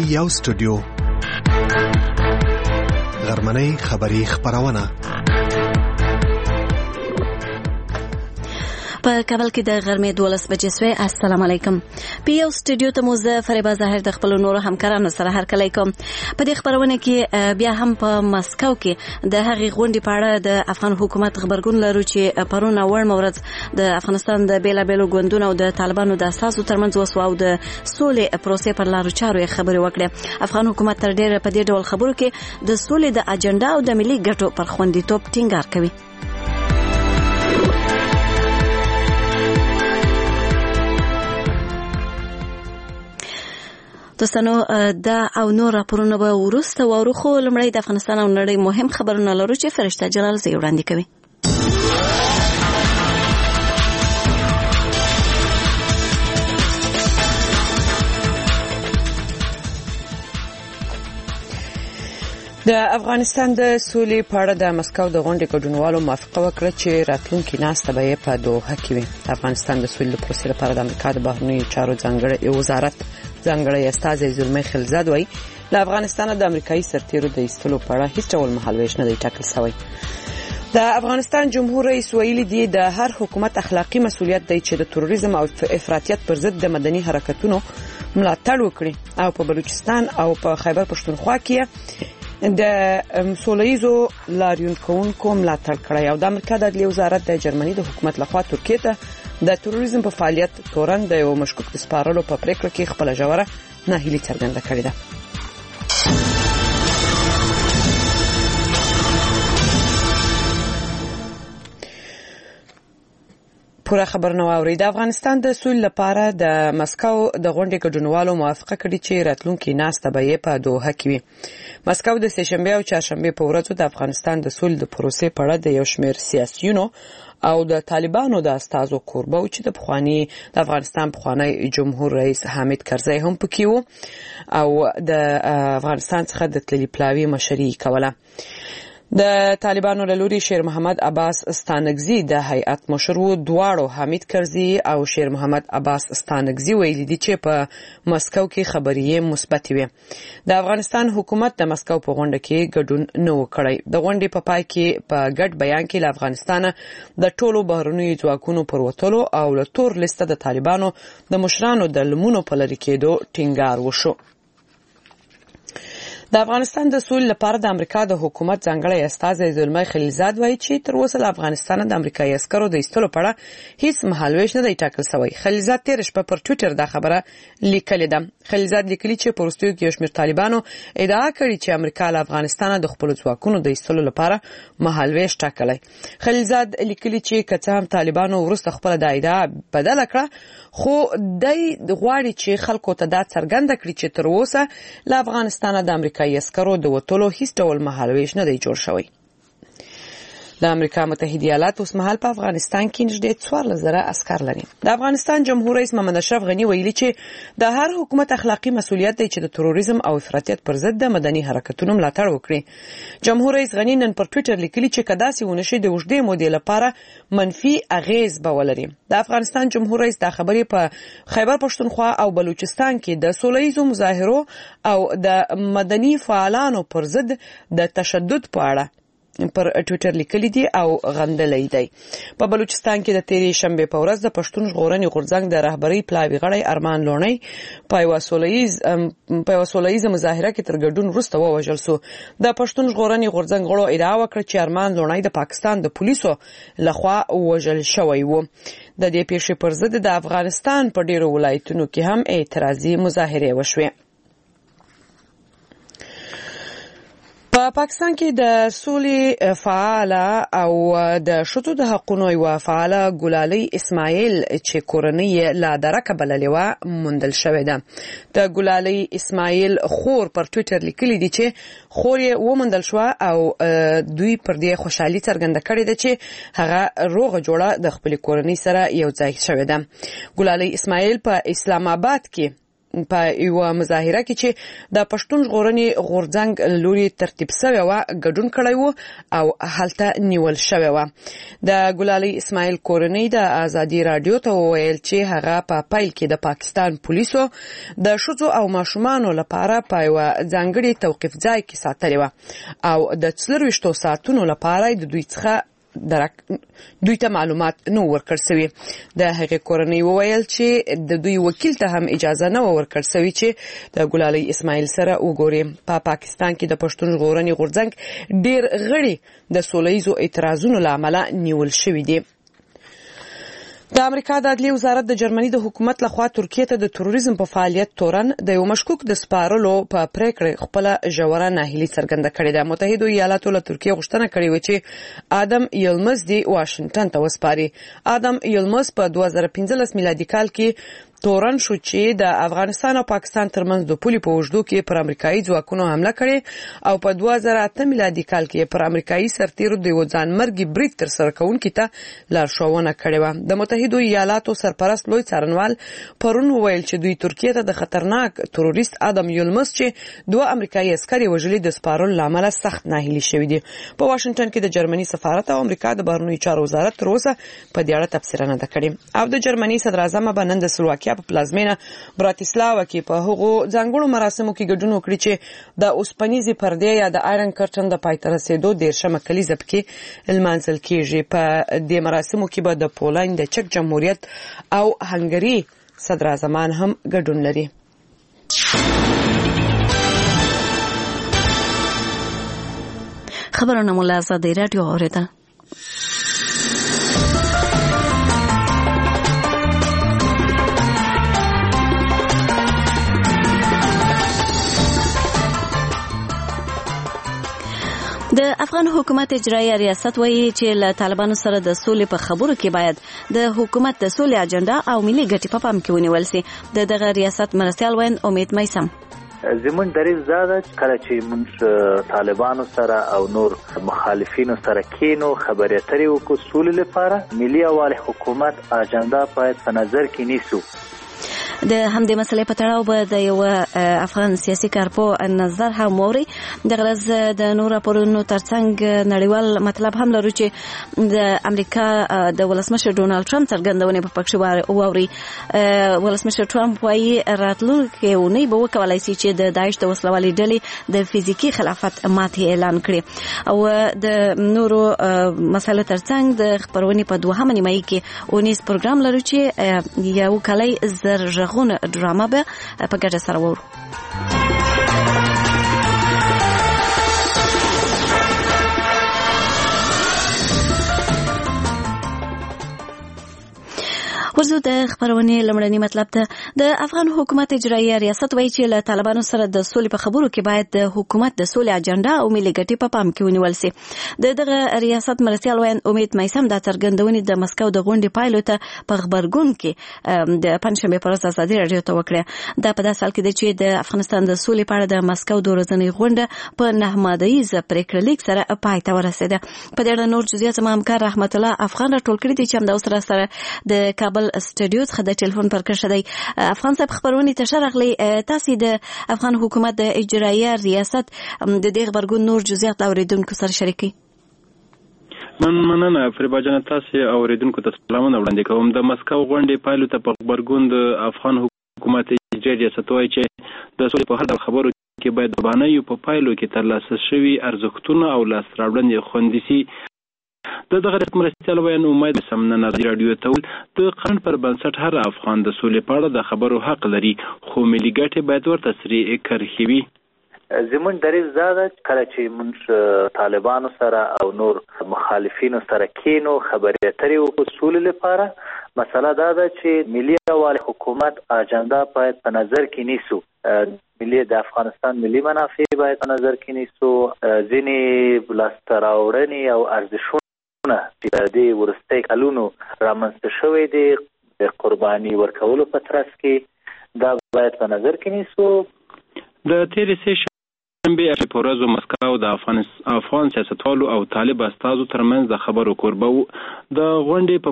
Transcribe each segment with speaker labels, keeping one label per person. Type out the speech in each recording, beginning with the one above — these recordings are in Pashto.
Speaker 1: یو سټوډیو غرمنۍ خبری خبرونه
Speaker 2: په کابل کې د غرمې 12 بجې سوی. السلام علیکم. په یو سټوډیو ته مو زه فریبا ظاهر د خپل نورو همکارانو سره هرکلی کوم. په دې خبرونه کې بیا هم په مسکو کې د هغې غونډې په اړه د افغان حکومت خبرګون لرو چې پرون وړمه ورځ د افغانستان د بیلابیلو ګوندونو او د طالبانو د اساسو ترمنځ وسو او د سولې پروسې پر لارو چارو خبرې وکړې. افغان حکومت تر ډیره په دې ډول خبرو کې د سولې د اجنډا او د ملي ګټو پر خوندیتوب ټینګار کوي. دوستانو دا او نور راپورونه به وروسته واورو، خو لومړی د افغانستان او نړۍ مهم خبرونه لرو چې فرشته جلال زی وړاندې کوي.
Speaker 3: د افغانستان د سولې په اړه د مسکو د غونډې ګډونوالو موافقه وکړه چې راتلونکي ناسته به په دوحه کې وي. افغانستان د سولې پروسې لپاره د امریکا د بهرنیو چارو ځانګړی استازی زلمی خلیلزاد وایي له افغانستان د امریکایي سرتیرو د ایستلو په اړه هیڅ ډول مهالویش نه دی ټاکل شوی. د افغانستان جمهور رئیس ویلي دی د هر حکومت اخلاقی مسؤلیت دی چې د تروریزم او افراطیت پر ضد د مدني حرکتونو ملاتړ وکړي او په بلوچستان او په خیبر پښتونخوا کې د سولهیزو لاریون کوونکو ملاتړ کړی او د امریکا د عدلیې وزارت د جرمني د حکومت لخوا ترکیې ته د تروریزم په فعالیت تورن د یو مشکوک د سپارلو په پریکړه کې خپل ژوره ناهیلي څرګنده کړې ده. پوره خبرونه واوري. د افغانستان د سولې لپاره د مسکو د غونډې ګډونوالو موافقه کړې چې راتلونکي ناسته به په دوحه کې وي. مسکو د سهشنبه او چهارشنبه په ورځو د افغانستان د سولې د پروسې په اړه د یو شمېر سیاسيونو او د طالبانو د استازو کوربه و چې د افغانستان پخوانی جمهور رئیس حامد کرزی هم پکې و او د افغانستان څخه د تللي پلاوي مشري کوله. د طالبانو له لوري شیر محمد عباس ستانکزي د هیئت مشر و. دواړو حامد کرزي او شیر محمد عباس ستانکزي ویلي دي چې په مسکو کې خبريه مثبت وي. د افغانستان حکومت د مسکو په غونډه کې ګډون نه وکړي. د غونډې په پای کې په ګډ بیان کې له افغانستان د ټولو بهرنیو ځواکونو پر وتلو او له تور لیسته د طالبانو د مشرانو د لمونو په لری کېدو ټینګار وشو. د افغانستان د سولې لپاره د امریکا د حکومت ځانګړی استازی زلمی خلیلزاد وایي چې تر اوسه له افغانستان د امریکایي عسکرو د ایستلو په اړه هیڅ مهالویش نه دی ټاکل شوی. خلیلزاد تېره شپه پر ټویټر دا خبره لیکلې ده. خلیلزاد لیکلي چې په وروستیو کې یو شمېر طالبانو ادعا کړې چې امریکا له افغانستانه د خپلو ځواکونو د ایستلو لپاره مهالویش ټاکلی. خلیلزاد لیکلي چې که څه هم طالبانو وروسته خپله دا ادعا بدله کړه، خو دی غواړي چې خلکو ته دا څرګنده کړي چې تر اوسه له افغانستانه د امریکایي عسکرو د وتلو هیڅ ډول مهالویش نه دی جوړ شوی. د امریکا متحده ایالات اوس مهال په افغانستان کې نږدې 14,000 عسکر لري. د افغانستان جمهور رئیس محمد اشرف غنی ویلي چې د هر حکومت اخلاقی مسؤلیت دی چې د تروریزم او افراطیت پر ضد د مدني حرکتونو ملاتړ وکړي. جمهور رئیس غنی نن پر ټویټر لیکلي چې کداسې ونشي د اوږدې مودې لپاره منفي اغیز به ولري. د افغانستان جمهور رئیس دا خبرې په خیبر پښتونخوا او بلوچستان کې د سولهیزو مظاهرو او د مدني فعالانو پر ضد د تشدد په اړه پر ټویټر لیکلي دي او غندلې دی. په بلوچستان کې د تیرې شنبه په ورځ د پښتون ژغورنې غورځنګ د رهبری پلاوي غړی ارمان لونی په یو سولهییز مظاهره کې تر ګډون وروسته ووژل شو. د پښتون ژغورنې غورځنګ غړو ادعا وکړه چې ارمان لونی د پاکستان د پولیسو لخوا وژل شوی و. د دې پیښې پر ضد د افغانستان په ډیرو ولایتونو کې هم اعتراضي مظاهره وشوه. په پاکستان کې د سولې فعاله او د شتو د حقوقو یو فعاله ګلالي اسماعیل چې کورنۍ لا درکه بللې و موندل شوې ده. د ګلالي اسماعیل خور پر ټویټر لیکلي دي چې خور یې وموندل شو او دوی پر دې خوشحالي څرګنده کړې ده چې هغه روغه جوړه د خپل کورنۍ سره یو ځای شوې ده. ګلالي اسماعیل په اسلام آباد کې په یو مظاهره کې چې د پښتون ژغورنې غورځنګ لوري ترتیب شوی و ګډون کړی و او هلته نیول شوی و. د ګلالي اسماعیل کورنۍ د ازادي رادیو ته وویل چې هغه په پیل کې د پاکستان پولیسو د ښځو او ماشومانو لپاره په یو ځانګړي توقیف ځای کې ساتلی و او د 24 ساعتونو لپاره د دوی څخه دوی ته معلومات نو ورکړ شوی. د هغې کورنۍ وویل چې د دوی وکیل ته هم اجازه نه ورکړ شوی چې د ګلالي اسماعیل سره وګوري. په پاکستان کې د پښتون ژغورنې غورځنګ ډیر غړي د سولهییزو اعتراضونو له امله نیول شوي دي. د امریکا د عدلیې وزارت د جرمني د حکومت لخوا ترکیه ته د تروریزم په فعالیت تورن د یو مشکوک د سپارلو په پریکړه خپل ژوره ناهیلي څرګنده کړې ده. متحده ایالاتو له ترکیه غوښتنه کړې و چې آدم یلمز دی واشنگټن ته وسپاري. آدم یلمز په 2015 میلادي کال کې تورن شو چې د افغانستان او پاکستان ترمنځ د پولې په اوږدو کې پر امریکایي ځواکونو حمله کړې او په 2008 میلادي کال کې پر امریکایي سرتیرو د یو ځانمرګي برید ترسره کوونکي ته لارښوونه کړې و. د متحده ایالاتو سرپرست لوی څارنوال پرون وویل چې دوی ترکیه ته د خطرناک تروریست آدم یلمز چې 2 امریکایي عسکر وژلي د سپارلو لامل سخت ناهیلي شوی دي. په واشنگټن کې د جرمني سفارت او امریکا د بهرنیو چارو وزارت تر اوسه په دې اړه تبصره نه ده کړې. او د جرمني صدر اعظم به نن د سلواکیا په پلازمینه براتیسلاوا کې په هغو ځانګړو مراسمو کې ګډون وکړي چې د اوسپنیزې پردې یا د آیرن کرټن د پای ته رسېدو 10مه کلیزه پکې لمانځل کېږي. په دې مراسمو کې به د پولند، د چک جمهوریت او هنګري صدر اعظمان هم ګډون لري.
Speaker 2: خبرونه مو له ازادي رادیو اوریدل. د افغان حکومت اجرایي ریاست وایي چې له طالبانو سره د سولې په خبرو کې باید د حکومت د سولې اجنډا او ملي ګټې په پام کې ونیول شي. دغه ریاست مرستیال وین امید میسم
Speaker 4: زمون دریځ دا ده کله چې موږ طالبانو سره او نور مخالفینو سره کینو خبرې اترې وکړو سولې لپاره ملي اوالي حکومت اجنډا باید په نظر کې نیسو.
Speaker 2: د همدې مسلې په تړاو به د یو افغان سیاسي کارپو نظر هم موري. د غرض د نور راپورونو ترڅنګ نړیوال مطلب هم لرو چې د امریکا د ولسمشر ډونالد ټرمپ څرګندونې په پښتو واوري. ولسمشر ټرمپ وايي راتلونکي اونۍ به وکولای شي چې د داعش د وسلوالې ډلې د فزیکی خلافت ماتې اعلان کړي. او د نورو مسلو ترڅنګ د خبرونې په 2 نیمایي کې اونیز پروګرام لرو چې یو کلی زر غون ډرامه به په ګډه سره وورو. ورزو د خبرونې لمړنی مطلب ته د افغان حکومت اجرایي ریاست وایي چې له طالبانو سره د سولې په خبرو کې باید د حکومت د سولې اجنډا او ملي ګټې په پام کې ونیول شي. دغه ریاست مرستیال وین امید میسم د څرګندونې د مسکو د غونډې پایلو ته په خبرګون کې د پنځشنبه پر ورځ ازادي رادیو ته وکړه. دا په داسې حال کې چې د افغانستان د سولې په اړه د مسکو د ورځنۍ غونډه په 9 مادهیز پریکړه لیک سره پای ته ورسېده. په دې اړه نور جزئیات زما همکار رحمت الله افغان راټول کړي دي چې هم د سره د کابل استودیو څخه د ټلیفون پر کښ دی. افغان صاحب خبرونه ته شرغلي تاسو د افغان حکومت د اجرایي ریاست د دې خبرګون نور جزئیات اوریدونکو سره شریکي.
Speaker 5: مننه فریبا جان، تاسو اوریدونکو ته سلامونه وړاندې کوم. د مسکو غونډې پایلو ته په خبرګون د افغان حکومت اجرایي ریاست وایي چې د سولې په هر خبرو کې باید د باندې په پایلو کې ترلاسه شوي ارزښتونه او لاس راوړنې خوندي شي. دغه مرستیال وین امید سمنه رادیو ته د قانون پر بنسټ هر افغان د سولې په اړه د خبرو حق لري، خو ملي ګټې باید ورته سری کرخوي.
Speaker 4: زمون دریځ دا ده کله چې موږ طالبانو سره او نور مخالفینو سره کینو خبرې اترې وکړو سولې لپاره مسله دا ده چې ملي اوالي حکومت اجنډا باید په نظر کې نیسو. ملي د افغانستان ملي منافع باید په نظر کې نیسو. ځینې لاسته راوړنې او ارزښتونه چې د ورستۍ کلونو رامنځته شوی دی د قرباني ورکولو په ترڅ کې دا باید په نظر کې نیسو.
Speaker 5: د تیرې سه شنبه په ورځ مسکو د افغان سیاستوالو او طالب استازو ترمنځ د خبرو کوربه د غونډې په پای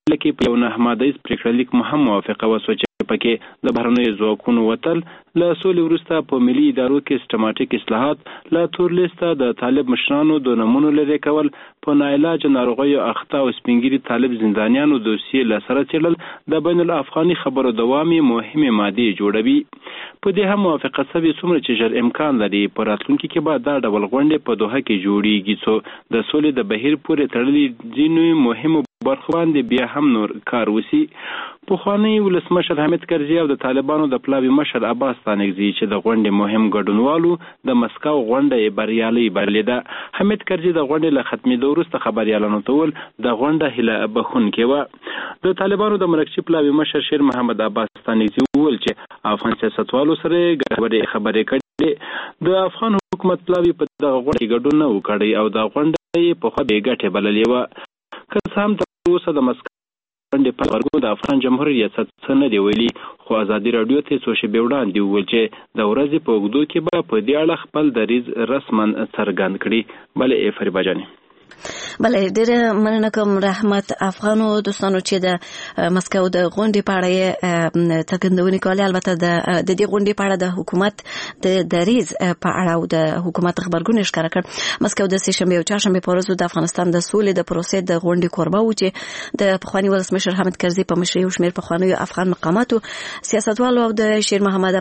Speaker 5: کې په یو 9 مادهیز پریکړلیک هم موافقه وشوه چې پکې د بهرنیو ځواکونو وتل له سولې وروسته په ملي ادارو کې سیستماتیک اصلاحات له تور لیسته د طالب مشرانو د نمونو لرې کول په ناعلاج ناروغیو اخته او سپینګیري طالب زندانیانو دوسیې له سره څېړل د بین الافغاني خبرو دوامي مهمې مادې جوړوي. په دې هم موافقه شوې څومره چې ژر امکان لري په راتلونکي کې به دا ډول غونډې په دوحه کې جوړیږي څو د سولې د بهیر پورې تړلي ځینو مهمو برخو باندې بیا هم نور کار وسی. پخوانی ولسمشر حامد کرزي او د طالبانو د پلاوي مشر عباس ستانکزي چې د غونډې مهم ګډونوالو د مسکو غونډه بریالي بللیده. حامد کرزي د غونډې له ختمېدو وروسته خبريالانو ته وویل د غونډه هیله بخښونکې وه. د طالبانو د مرکزي پلاوي مشر شیر محمد عباس ستانکزي وویل چې افغان سیاستوالو سره خبرې کړې. د افغان حکومت پلاوي په دغه غونډه کې ګډون نه وکړي او د غونډې په خوا بې ګټې بللې وه. که څه هم تر اوسه د مسکو غونډې په غبرګون د افغان جمهور ریاست څه نه دی ویلي، خو ازادي راډیو ته څو شېبې وړاندې وویل چې د ورځې په اوږدو کې به په دې اړه خپل دریځ رسما څرګند کړي. بلې فریبا جانې.
Speaker 2: بله ډیره مننه کوم رحمت. افغانو دوستانو چې د مسکو د غونډې په اړه څرګندونې کولې، البته د دې غونډې په اړه د حکومت د دریځ په اړه او د حکومت خبرګون ښکاره کړ. مسکو د سهشنبه او چهارشنبه په ورځو د افغانستان د سولې د پروسې د غونډې کوربه و چې د پخوانی ولسمشر حامد کرزي په مشرۍ او شمېر پخوانیو افغان مقاماتو سیاستوالو او د شیر محمد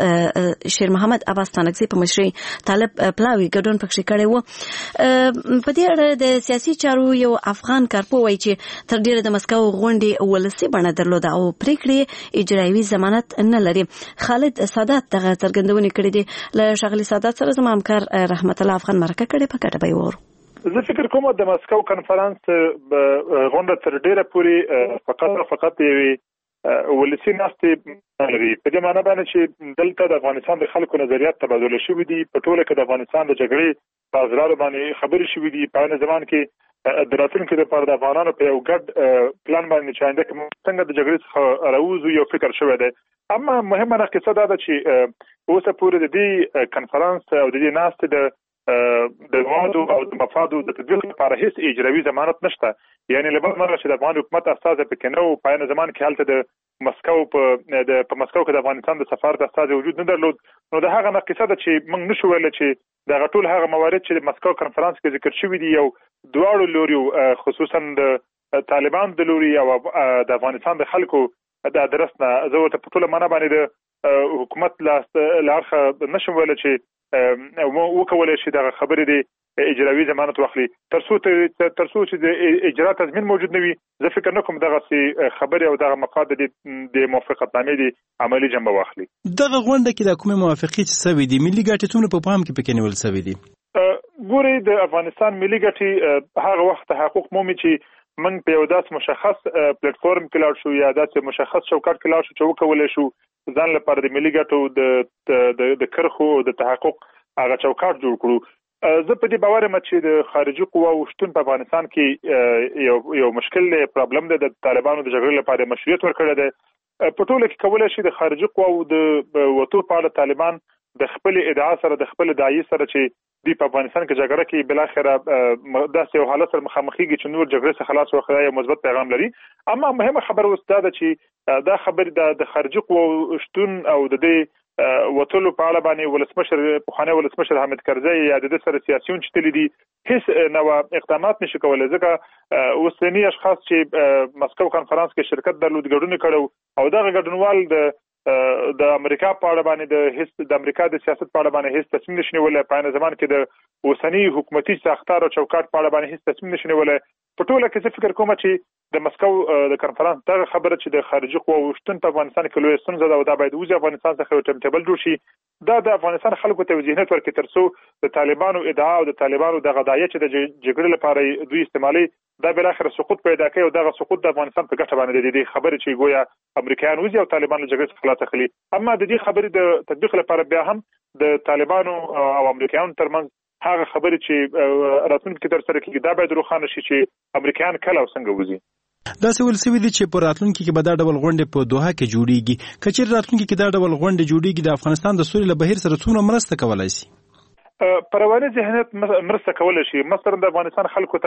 Speaker 2: عباس ستانکزي په مشرۍ طالب پلاوي ګډون پکې کړی و. په دې اړه د سیاسي چارو یو افغان کارپو وایي چې تر ډیره د مسکو غونډې ولسي بڼه درلوده او پریکړې اجرایوي ضمانت نه لري. خالد سادات دغه څرګندونې کړې دي. له ښاغلي سادات سره زما همکار رحمت الله افغان مرکه کړې په ګډه به وورو.
Speaker 6: زه فکر کوم د مسکو کنفرانس غونډه تر ډیره پورې فقط یوې ولسي ناستې لري. په دې معنی باندې چې دلته د افغانستان د خلکو نظریات تبادله شوي دي. په ټوله کې د افغانستان د جګړې په اغراضو باندې خبرې شوي دي. په عین زمان کې د راتلونکي لپاره د افغانانو په یو ګډ پلان باندې چې آینده کې څنګه د جګړې څخه راوځو یو فکر شوی دی. اما مهمه نقطه دا ده چې اوسه پورې د دې کنفرانس او د دې ناستې د موادو او د مفادو د تطبیق لپاره هیڅ اجرایوي ضمانت نشته. یعنی لباس مرغه چې د افغان حکومت استازي پکې نو په عین زمان کې حالت د مسکو په مسکو کې د افغانستان د سفارت استازي وجود نه درلود. نو د هغه نقصه ده چې موږ نشو ویل چې د غټول هغه موارد چې د مسکو کنفرانس کې ذکر شوی دي یو دواړو لوري خصوصا د طالبان د لوري او د افغانستان د خلکو د ادرس نه زه ته په ټوله معنا باندې د حکومت لارخه نشم ویل چې وکولای شي د خبرې د اجرایوي ضمانت واخلي تر څو چې د اجرا تضمین موجود نه وي. زه فکر نه کوم دغه خبرې او دغه مقاصد د موافقتنامې د عملی جنبه واخلي.
Speaker 7: دغه غونډه کې د کومه موافقې چې سوي دي ملي ګټې څومره په پام کې پکې نیول سوي دي؟
Speaker 6: ګوري د افغانستان ملي ګټې هغه وخت تحقق مومي چې من په یو داس مشخص پلیټ فارم کې لاړ شو یا داسې مشخص چوکاټ کې لاړ شو چې وکولای شو ځان لپاره د ملي ګټو د کرخو د تحقق هغه چوکاټ جوړ کړو. زه په دې باور یم چې د خارجي قواو شتون په افغانستان کې یو مشکل دی، پرابلم دی. د طالبانو د جګړې لپاره مشروعیت ورکړی دی. په ټوله کې کولای شي د خارجي قواو د وټو په اړه طالبان د خپل ادعا سره د خپل داعیې سره چې دی په افغانستان کې جګړه کې بل اخره داسې یو حالت سره مخامخېږي چې نور جګړې څخه خلاص وخت یو مثبت پیغام لري. اما مهمه خبره اوس دا ده چې دا خبر د خارجي قواو شتون او د دې وټولو په اړه باندې پخوانی ولسمشر حامد کرزي یا د سره سیاسيون چې تللی دي هیڅ نو اقدامات نشي کولای. ځکه اوسنی اشخاص چې مسکو کنفرانس کې شرکت درلود ګډون کړو او دغه ګډونوال د امریکا په اړه باندې د امریکا د سیاست په اړه باندې هیڅ تصمیم نشي ولې. په عین زمان کې د اوسنی حکومتي ساختار او چوکاټ په اړه باندې هیڅ تصمیم نشي ولې. په ټوله کې څه فکر کوم چې د مسکو د کنفرانس دغه خبره چې د خارجي قواو شتون په افغانستان کې لوی ستونزه ده او دا باید وځي افغانستان څخه یو ټیم ټیبل جوړ شي. دا د افغانستان خلکو ته ذهنیت ورکړي تر څو د طالبانو ادعا او د طالبانو د غدايه چې د جګړې لپاره دوی استعمالي دا بل اخر سقوط پیدا کوي او دغه سقوط د افغانستان په ګټه باندې د خبرې چې گویا امریکایان وځي او طالبان له جګړې څخه خلاص اخلي. اما د دې خبرې د تطبیق لپاره بیا هم د طالبانو او امریکایانو ترمنځ هغه خبرې چې راتلونکي تر سره کېږي دا باید روښانه شي چې امریکایان کله او څنګه وځي.
Speaker 7: دا څه ول سوي دي چې په راتلونکي کې به دا ډول غونډې په دوحه کې جوړیږي. کچېر راتلونکي کې دا ډول غونډې جوړیږي د افغانستان د سولې له بهیر سره څومره مرسته کولای شي؟
Speaker 6: پروانه ذهنیت مرسته کولای شي. مثلا د افغانستان خلکو ته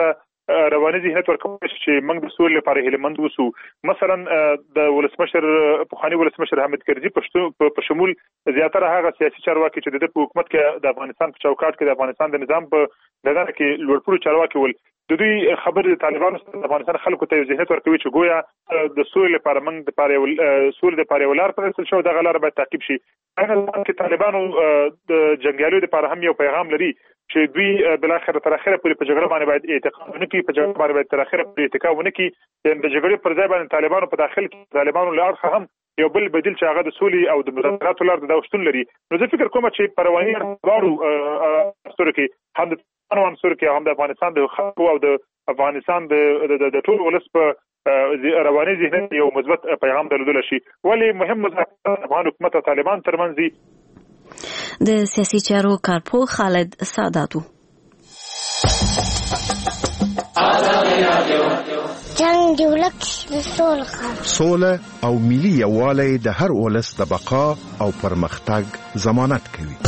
Speaker 6: رواني ذهنیت ورکوي چې موږ د سولې لپاره هیلهمند اوسو. مثلا د ولسمشر پخوانی ولسمشر حامد کرزي په شمول زیاتره هغه سیاسي چارواکي چې د حکومت کې د افغانستان په چوکاټ کې د افغانستان د نظام په دغه کې لوړپوړو چارواکي ول د دوی خبرې د طالبانو سره د افغانستان خلکو ته ذهنیت ورکوي چې گویا د سولې لپاره موږ د لپاره سولې لپاره ولار پرېښودل شو، دغه لار باید تعقیب شي. هغه چې طالبانو د جنگیالیو لپاره هم یو پیغام لري چې دوی بل اخر تر اخره پورې په جګړه باندې باید اعتقاد ونکړي، په جګړه باندې باید تر اخره پورې اتکا ونکړي. د جګړې پر ځای باندې طالبانو په داخل کې طالبانو له اړخه هم یو بل بدیل چې هغه د سولې او د مذاکراتو لار د داوشتون لري. نو زه فکر کوم چې پرواني غواړو ستوري کې هم د افغانستان کې هم د افغانستان د خلکو او د افغانستان د ټول ولس په رواني ذهنیت یو مثبت پیغام درلودل شي. ولی مهم مذاکرات افغان حکومت او طالبان ترمنځ دي.
Speaker 2: د سیاسي چارو کارپو خالد ساداتو
Speaker 8: جنگ دولت
Speaker 1: سوله او ملي یووالی د هر ولس د بقا او پرمختګ ضمانت کوي.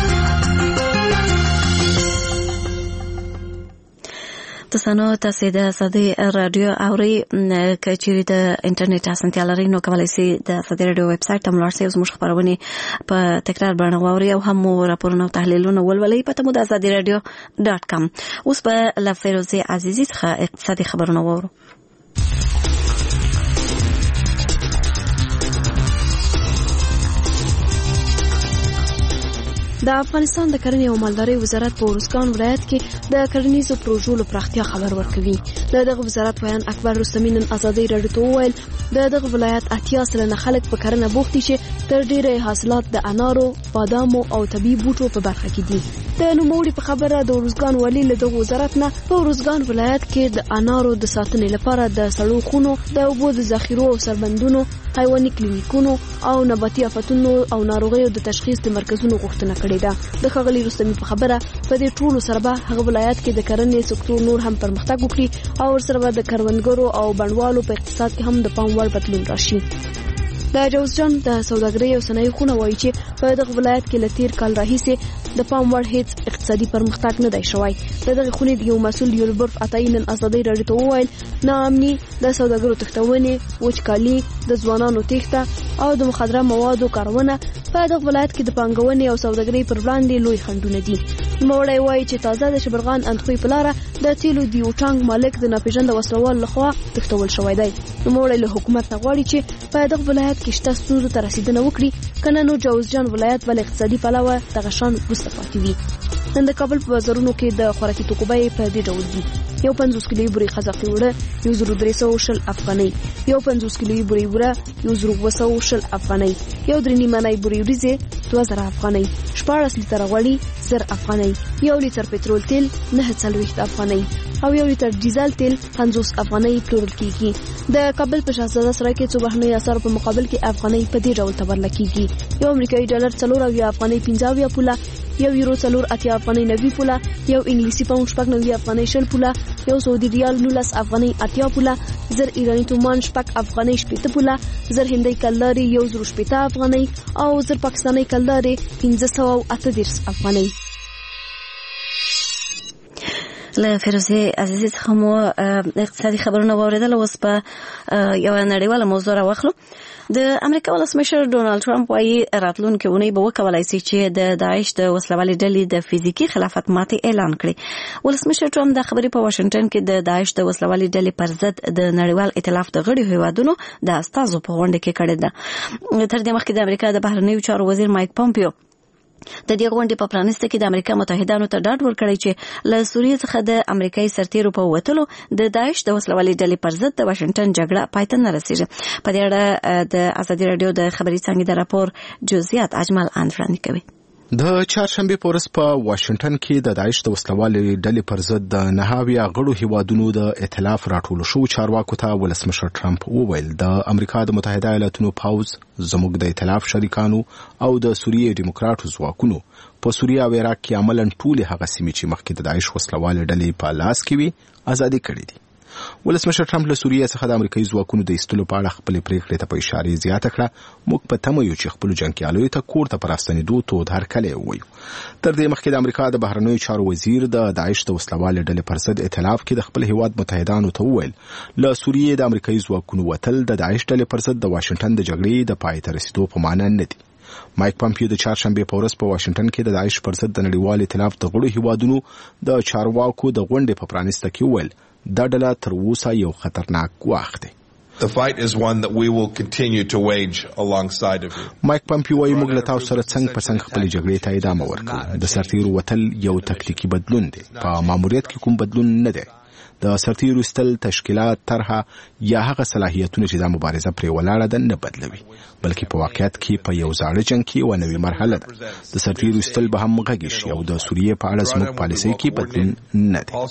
Speaker 2: تاسو د ازادي رادیو اوري کچېری د انټرنیټ اسانتیا لري نو کولای شئ د ازادي رادیو ویب سټ ته ملاړ شئ او زموږ خبرونه په تکرار باندې واوري او هم راپورونه او تحلیلونه ولولئ په تمو د ازادي رادیو .com. اوس په لفیروزه عزیزی څخه اقتصادي خبرونه واورو.
Speaker 9: د افغانستان د کرنې او مالدارۍ وزارت په ورزګان ولایت کې د کرنیزو پروژو لپاره پراختیا خبر ورکوي. دغه وزارت ویان اکبر رستمی نن ازادي رادیو ته وویل دغه ولایت 80 سلنه خلک په کرنه بوخت دي چې تر ډیره حاصلات د انارو، بادامو او طبي بوټو په برخه کې دي. د نوموړي په خبره د ورزګان والی له دغه وزارت نه په ورزګان ولایت کې د انارو د ساتنې لپاره د سړو خونو، د اوبو د ذخیرو او سربندونو، حیواني کلینیکونو او نباتي آفتونو او ناروغیو د تشخیص د مرکزونو غوښتنه کړې ده. د ښاغلي رستمی په خبره په دې ټولو سره به هغه ولایت کې د کرنې سکتور نور هم پرمختګ وکړي او ورسره به د کروندګرو او بڼوالو په اقتصاد کې هم د پام وړ بدلون راشي. د جوزجان د سوداګرۍ او صنایع خونه وایي چې په دغه ولایت کې له تیر کال راهیسې د پام وړ هیڅ اقتصادي پرمختګ نه دی شوی. دغه خونې د یو مسؤل یولبرف عطایي نن ازادي رادیو ته وویل ناامني، د سوداګرو تښتونې، وچکالي، د ځوانانو تېښته او د مخدره موادو کارونه په دغه ولایت کې د پانګونې او سوداګرۍ پر وړاندې لوی خنډونه دي. نوموړی وایي چې تازه د شبرغان اندخوی په لاره د تیلو د یو ټانک مالک د ناپېژانده وسلوال لخوا تښتول شوی دی. نوموړی له حکومت نه غواړي چې په دغه ولایت کې شته ستونزو ته رسیدنه وکړي، کنه نو جوزجان ولایت ول اقتصادي پلوه دغه شان وروسته پاتې وي. نن د کابل په بازارونو کې د خوراکي توکو بیې په دې ډول دي: یو 50 کیلویي بورې خزقي وړه 1300 افغانۍ، یو 50 کیلویي بورې وړه 1200 افغانۍ، یو 3 نیمه بورې وریځې 2000 افغانۍ، 14 لیتره غوړي 1000 افغانۍ، یو لیتر پټرول تیل 940 افغانۍ او یو لیتر ډیزل تیل 50 افغانۍ پلورل کیږي. د کابل په شاهزاده سرای کې څو بهرنۍ اسعار په مقابل کې افغانۍ په دې ډول تبادله کیږي: یو امریکایي ډالر 4 افغانۍ 15 پوله، یو یورو 4 افغانۍ 90 پوله، یو انګلیسي پاوند 90 افغانۍ 60 پوله، یو سعودي ریال 19 افغانۍ 80 پوله، 1000 ایرانی تومان 6 افغانۍ 80 پوله، 1000 هندۍ کلداري 180 افغانۍ او 1000 پاکستاني کلداري 1538 افغانۍ.
Speaker 2: له فیروزه عزیزی څخه مو اقتصادي خبرونه واوریدل. اوس په یو نړیواله موضوع راوخلو. د امریکا ولسمشر ډونالد ټرمپ وايي راتلونکي اونۍ به وکولای شي چې د داعش د وسلوالې ډلې د فزیکی خلافت ماتې اعلان کړي. ولسمشر ټرمپ د خبرې په واشنگټن کې د داعش د وسلوالې ډلې پر ضد د نړیوال ائتلاف د غړو هیوادونو د استازو په غونډه کې کړې ده. تر دې مخکې د امریکا د بهرنیو چارو وزیر مایک پومپیو د دې غونډې په پرانیسته کې د امریکا متحدانو ته ډاډ ورکړی چې له سوریې څخه د امریکایي سرتیرو په وتلو د داعش د وسلوالې ډلې پر ضد د واشنگټن جګړه پای ته نه رسیږي. په دې اړه د ازادي رادیو د خبري څانګې د راپور جزئیات اجمل وړاندې کوي.
Speaker 10: د چهارشنبه په ورځ په واشنگټن کې د داعش د وسلوالې ډلې پر ضد د نهاویا غړو هیوادونو د ائتلاف راټول شو چارواکو ته ولسمشر ټرمپ وویل د امریکا د متحده ایالاتونو پوځ زموږ د ائتلاف شریکانو او د سوریې دیموکراتو ځواکونو په سوریه او عراق کې عملاً ټول هغه سیمې چې مخکې د داعش وسلوالې ډلې په لاس کې وي ازادي کړې دي. ولسمشر ټرمپ له سوریې څخه د امریکایي ځواکونو د ایستلو په اړه خپلې پریکړې ته په اشاره زیاته کړه، موږ په تمه یو چې خپلو جنګیالیو ته کور ته په راستنېدو تود هرکلی ووایو. تر دې مخکې د امریکا د بهرنیو چارو وزیر د داعش د وسلوالې ډلې پر ضد ائتلاف کې د خپل هیواد متحدانو ته وویل له سوریې د امریکایي ځواکونو وتل د داعش ډلې پر ضد د واشنګټن د جګړې د پای ته رسیدو په معنا نه دي. مایک پامپیو د چهارشنبه په ورځ په واشنګټن کې د داعش پر ضد د نړیوال ائتلاف د غړو هیوادونو د چارواکو د غونډې په پرانیسته کې وویل دا ډله تر اوسه یو خطرناک وخت دی.
Speaker 11: The fight is one that we will continue to wage alongside of you.
Speaker 10: مایک پامپیو وايي موږ له تاسو سره څنګه په څنګه خپل جګړې ته ادامه ورکوو. د سرتیرو وتل یو تکتیکي بدلون دی، په ماموریت کې کوم بدلون نه دی. د سرتیرو استل تشکیلات طرحه یا هغه صلاحیتونه چې د مبارزه پرې ولاړه ده نه بدلوي، بلکې په واقعیت کې په یو زاړه جنګ کې یوه نوې مرحله ده. د سرتیرو استل به هم غږی شي او د سوریې په اړه زموږ پالیسۍ کې بدلون نه دی.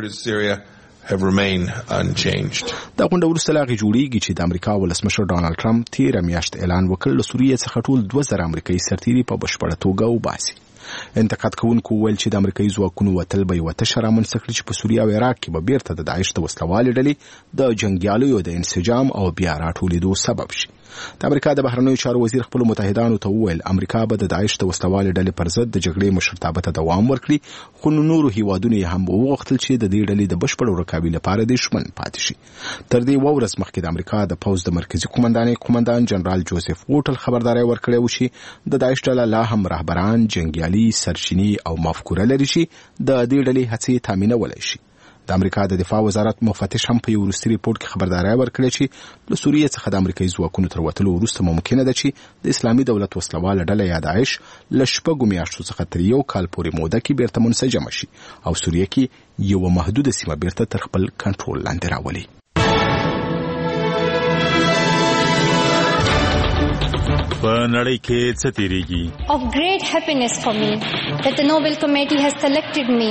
Speaker 11: Have remained unchanged.
Speaker 10: دا غونډه وروسته له هغې جوړیږي چې د امریکا ولسمشر ډانلډ ټرمپ تېره میاشت اعلان وکړ له سوریې څخه ټول 2000 امریکایي سرتیري په بشپړه توګه وباسي. انتقاد کوونکو وویل چې د امریکایي ځواکونو وتل به یوه تشه رامنځته کړي چې په سوریه او عراق کې به بیرته د داعش د وسلوالې ډلې د جنګیالیو د انسجام او بیا راټولېدو سبب شي. د امریکا د بهرنیو چارو وزیر خپلو متحدانو ته وویل امریکا به د داعش د وسلوالې ډلې پر ضد د جګړې مشرتابه ته دوام ورکړي، خو نورو هیوادونو یې هم وغوښتل چې د دې ډلې د بشپړو رکابي لپاره د شمن پاتې شي. تر دې ورځ مخکې د امریکا د پوځ د مرکزی قومندان جنرال جوزف ووټل خبرداري ورکړې و چې د داعش ډله لا هم رهبران، جنګیالي، سرچینې او مفکوره لري چې د دې ډلې هڅې تامینولی شي. د امریکا د دفاع وزارت مفتش هم په یو وروستي ریپورت کې خبرداري ورکړې چې له سوریې څخه د امریکایي ځواکونو تر وتلو وروسته ممکنه ده چې د اسلامي دولت وسلواله ډله یا داعش له 6 میاشتو څخه تر 1 کال پورې موده کې بیرته منسجمه شي او سوریه کې یو محدوده سیمه بیرته تر خپل کنټرول لاندې راولي.
Speaker 12: په نړۍ کې څه تیریږي؟
Speaker 13: Of great happiness for me that the Nobel Committee has selected me.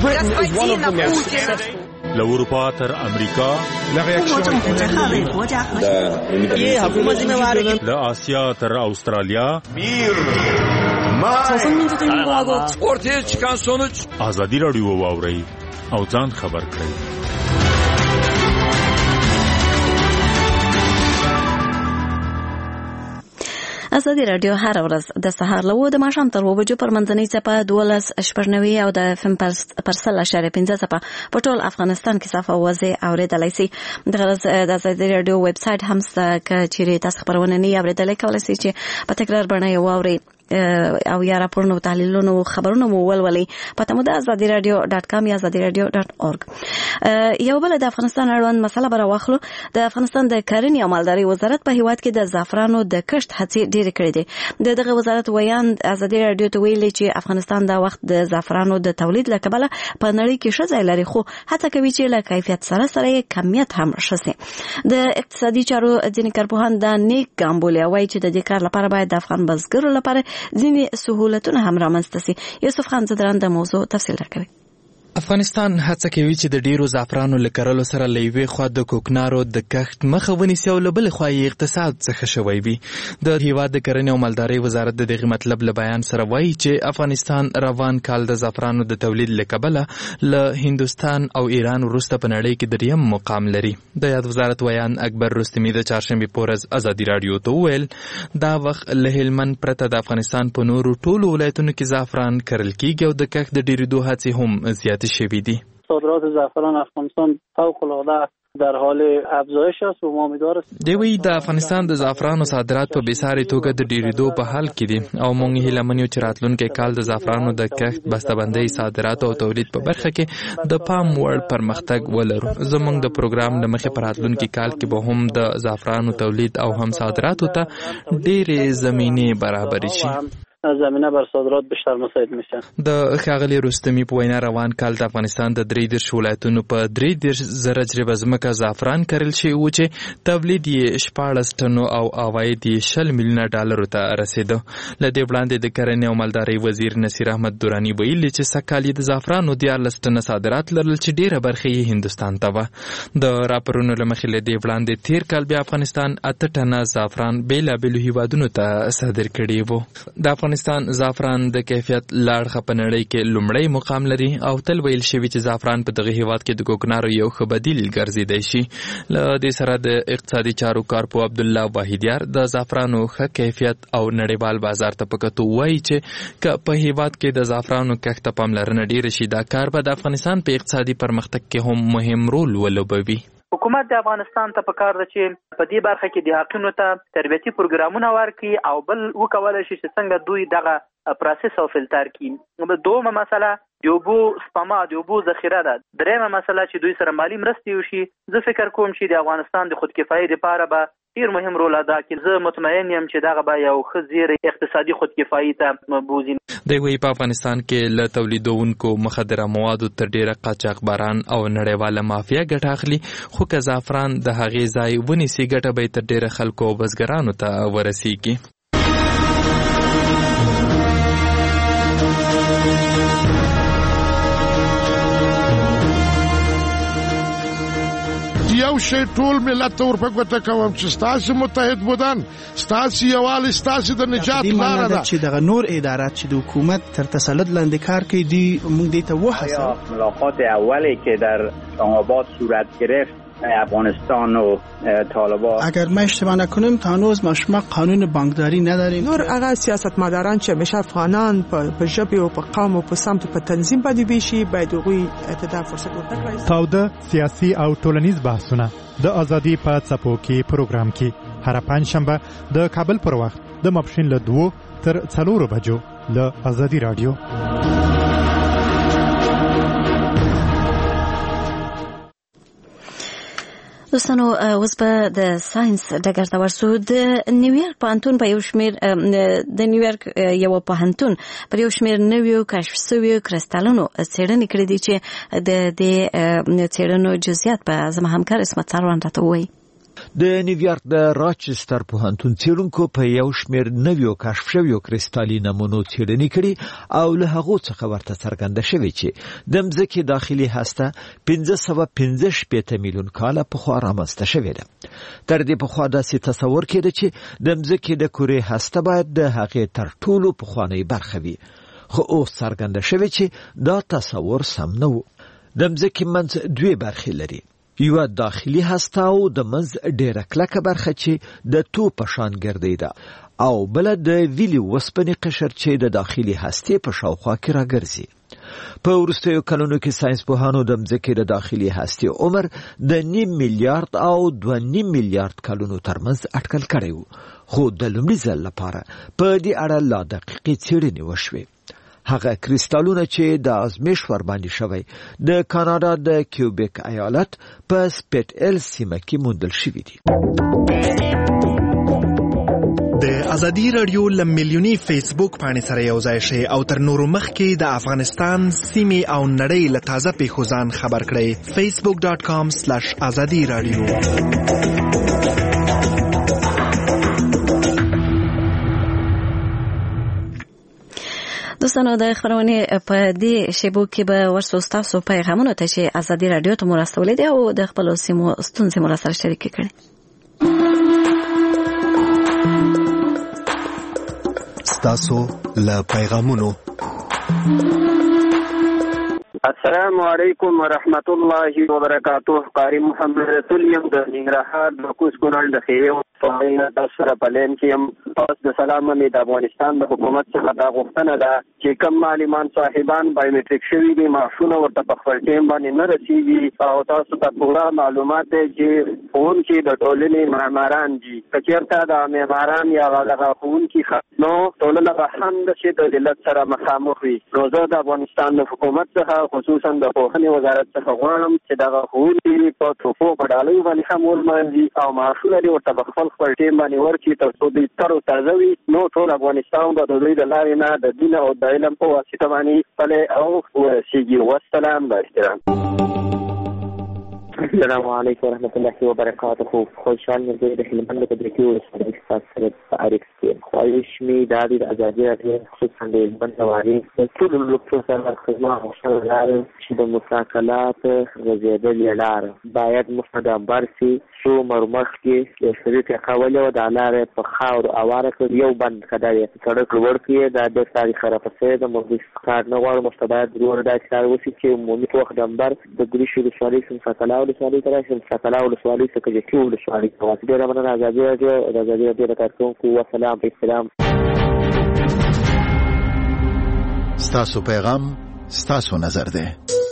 Speaker 12: له اروپا تر امریکا، له آسیا تر استرالیا، ازادي راډیو واورئ او ځان خبر کړئ.
Speaker 2: ازادي راډیو هر ورځ د سهار له 9 د ماښام تر 2 بجو پر منځنۍ څپه 12.90 او د FM پر 100.15 څپه په ټول افغانستان کې صفه وځي اوریدلای شي. د ازادي راډیو ویب سټ هم چې تاسو خبرونه نه اوریدلای کولای شئ چې په تکرار باندې واورئ او یا راپورونو تحلیلونو خبرونو مو ولولئ. پته مو د azadiradio.com یا azadiradio.org. یو بل د افغانستان اړوند مسله بر واخلو. د افغانستان د کرنې او مالدارۍ وزارت په هیواد کې د زعفرانو د کښت هڅې ډېرې کړې دي. دغه وزارت ویان ازادي راډیو ته ویلي چې افغانستان د وخت د زعفرانو د تولید له کبله په نړۍ کې ښه ځای لري، خو هڅه کوي چې له کیفیت سره کمیت هم ښه شي. د اقتصادي چارو ځینې کارپوهان د نیک ګام بولي او وایي چې د دې کار لپاره باید د افغان بزګرو لپاره ځینې سهولتونه هم رامنځته شي. یوسف خان زدران د موضوع تفصیل راکوي.
Speaker 14: افغانستان هڅه کوي چې د ډیرو زعفرانو لکرلو سره لېوي خو د کوکنارو د کښت مخه ونیسي او لبل خو یې اقتصاد څخه شوی وي. د هیواد د کرنې او مالدارۍ وزارت د دغه مطلب له بیان سره وایي چې افغانستان روان کال د زعفرانو د تولید لکبله له هندستان او ایران وروسته په نړۍ کې دریم مقام لري. د یاد وزارت ویان اکبر رستمی د چهارشنبه په ورځ ازادي راډیو ته وویل دا وخت له هلمند پرته د افغانستان په نورو ټولو ولایتونو کې زعفران کرل کیږي او د کښت د ډیریدو هڅې هم زیات شوی دی.
Speaker 15: صادرات زعفران افغانستان فوق‌العاده در حال افزایش است و ما امیدواریم
Speaker 14: دوی د افغانستان د زعفرانو صادرات په بېساري توګه د ډیریدو په حال کې دي او موږ هیله من یو چې راتلونکي کال د زعفرانو د کښت بسته‌بندۍ صادرات او تولید په برخه کې د پام وړ پرمختګ ولرو. زموږ د پروګرام له مخې په راتلونکي کال کې به هم د زعفرانو تولید او هم صادراتو ته ډېرې زمینې برابر شي.
Speaker 15: زمینه بر صادرات بیشتر مساعد میشه.
Speaker 14: د ښاغلي رستمی په وینا روان کال د افغانستان د 33 ولایتونو په 33,000 جریبه ځمکه زعفران کرل شوی و چې تولید یې 14 ټنو او عواید یې 60 میلیونه ډالرو ته رسیده. له دې وړاندې د کرنې او مالدارۍ وزیر نصیر احمد دورانی ویلي چې سږکال د زعفرانو 14 ټنه صادرات لرل چې ډیره برخه یې هندستان ته و. د راپورونو له مخې له دې وړاندې تیر کال بیا افغانستان 8 ټنه زعفران بیلابېلو هیوادونو ته صادر کړي وو. د افغانستان زعفران د کیفیت لاړخه په نړۍ کې لومړی مقام لري او تل ویل شوی چې زعفران په دغه هیواد کې د کوکنارو یو ښه بدیل ګرځیدای شي. له دې سره د اقتصادي چارو کارپو عبدالله واحدیار د زعفرانو ښه کیفیت او نړیوال بازار ته په کتو وایي چې که په هیواد کې د زعفرانو کښت ته پاملرنه ډیره شي دا کار به د افغانستان په اقتصادي پرمختګ کې هم مهم رول ولوبوي.
Speaker 16: حکومت د افغانستان ته پکار ده چې په دې برخه کې د حقونو ته تربیتي پروګرامونه ورکړي او بل وکولای شي چې څنګه دوی دغه پروسس او فلټر کړي. دومره مسله د اوبو سپما د اوبو ذخیره ده. دریمه مسله چې دوی سره مالی مرستې وشي. زه فکر کوم چې د افغانستان د خودکفایۍ لپاره به ډیر مهم رول ادا کوي. زه مطمئن یم چې دغه به یو ښه زیری اقتصادي خودکفایي ته بوځي.
Speaker 14: دی وایي په افغانستان کې له تولیدونکو مخدره موادو تر ډیره قاچاقبران او نړیواله مافیا ګټه اخلي، خو که زعفران د هغې ځای ونیسي ګټه به تر ډیره خلکو او بزګرانو ته ورسیږي.
Speaker 17: یو شی ټول ملت ته ورپګوته کوم چې ستاسو متحد بودن، ستاسو یووالی، ستاسو د نجات لاره ده.
Speaker 18: چې دغه نور ادارات چې د حکومت تر تسلط لاندې کار کوي دی موږ دې ته وهڅوو.
Speaker 19: ملاقات اولی که در اسلام‌آباد صورت گرفت افغانستان و طالبان،
Speaker 18: اگر ما اشتباه نکنیم تا هنوز ما شما قانون بانکداری نداریم.
Speaker 20: نور هغه سیاستمداران چې همیشه افغانان په ژبه او په قوم او په سمت په تنظیم باندې ویشي باید هغوی ته فرصت ورکړي.
Speaker 21: تاوده سیاسي او ټولنیز بحثونه د ازادي په څپو کې پروګرام کې هر پنځشنبه د کابل پر وخت د ماپښین له 2 تر 4 بجو له ازادي رادیو.
Speaker 2: دوستانو اوس به د ساينس ډګر ته ورسو. د نیویارک پوهنتون په یو شمیر د نیویارک یو پوهنتون پر یو شمیر نویو کشف شویو کرستالونو څېړنې کړې دي چې د دې څېړنو جزئیات به زما همکار اسمت سروان راته ووایي.
Speaker 22: د نیویارک د راچستر پوهنتون څېړونکو په یو شمیر نویو کشف شویو کریستالي نمونو څېړنې کړي او له هغو څخه ورته څرګنده شوې چې د مځکې داخلي هسته 515 میلیون کاله پخوا رامنځته شوې ده. تر دې پخوا داسې تصور کېده چې د مځکې د کورې هسته باید د هغې تر ټولو پخوانۍ برخه وي، خو اوس څرګنده شوې چې دا تصور سم نه و. د مځکې منځ 2 برخې لري، یو داخلي هسته او د منځ ډیره کلکه برخه چې د توپ په شان ګرځي ده او بل د ویلي وسپنې قشر چې د داخلي هستې په شاوخوا کې راګرځي. په وروستیو کلونو کې ساينس پوهانو د مځکې د داخلي هستې عمر د 9 میلیارد او 2.5 میلیارد کلونو ترمنځ اټکل کړی و، خو د لومړي ځل لپاره په دې اړه لا دقیقې څېړنې وشوې. هغه کریستالونه چې د ازمیښت ور باندې شوی د کاناډا د کیوبیک ایالت په سپیټ ایل سیمه کې موندل شوي دي.
Speaker 23: د ازادي رادیو لملیونی فیسبوک باندې سره یو ځای شي او تر نورو مخکې د افغانستان سیمې او نړۍ له تازه پیښو ځان خبر کړئ. facebook.com/azadi radio.
Speaker 2: دوستانو د خبرونه په دې شیبو کې به ورسو تاسو پیغامونه ته چې ازادي رادیو ته مرستولې دي او د خپل سیمو ستونزې مو سره شریک کړئ.
Speaker 1: تاسو له پیغامونو.
Speaker 24: السلام علیکم ورحمت الله وبرکاته. قاری محمد رسول یم د ننګرهار د کوز کونړ د خیوه په تاسو سره پلان کې یم. پس د سلام مې د افغانستان د حکومت څخه دا غوښتنه ده چې کوم معلمان صاحبان بایومټریک شوي دي معاشونه ورته په خپل ټیم باندې نه رسیږي او تاسو ته پوره معلومات دی چې ښوونکي د ټولنې معماران دي. که چېرته د معماران یا دغه ښوونکي نو ټولنه به هم داسې د ذلت سره مخامخ وي. نو زه د افغانستان د حکومت څخه خصوصا د پوهنې وزارت څخه غواړم چې دغه ښوونکي په توپو په ډالیو باندې هم ولمانځي او معاشونه دې ورته په خپل ټیم باندې ورکړي تر څو دوی تر او تازه وي. نو ټول افغانستان به د دوی د لارې نه د دین او د علم په واسطه باندې پلی او ورسیږي. والسلام با احترام.
Speaker 25: السلام علیکم ورحمت الله وبرکاته. خوشحال مزید د هلمند په دکی ولسوالۍ ستاسو سره په اړیکه کې خواهش مې دا دی د ازادي رادیو خصوصا د هلمند والي ټولو لوکو سره خدمت غوښتل چې د مساکلات غځېدلې لاره باید مستدام برسي څو مرمخ کې یو سړي تقاوله و د لارې په خاور اواره کې یو بند کډای سړک لوړ کې دا د تاریخ راپسې د موږ کار نه غواړو مستبد ضرور دا چې وسی چې مونږ په وخت دمبر د ګریشو د سوالي سم فتلاو د سوالي تر شم فتلاو د سوالي څخه چې ټول د سوالي په واسطه ډیره مننه ازادي د کارکونکو والسلام علیکم.
Speaker 3: ستاسو پیغام ستاسو نظر ده.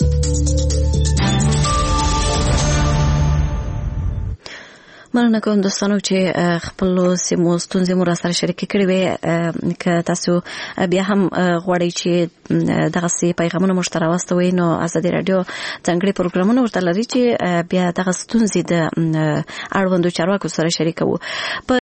Speaker 2: مننه کوم دوستانو چې خپل سیمو ستونزې مو را سره شریکې کړې وي. که تاسو بیا هم غواړئ چې دغه سي پیغامونه مو ته راوستوئ نو ازادي رادیو ځانګړي پروګرامونه ورته لري چې بیا دغه ستونزې د اړوندو چارواکو سره شریکوو.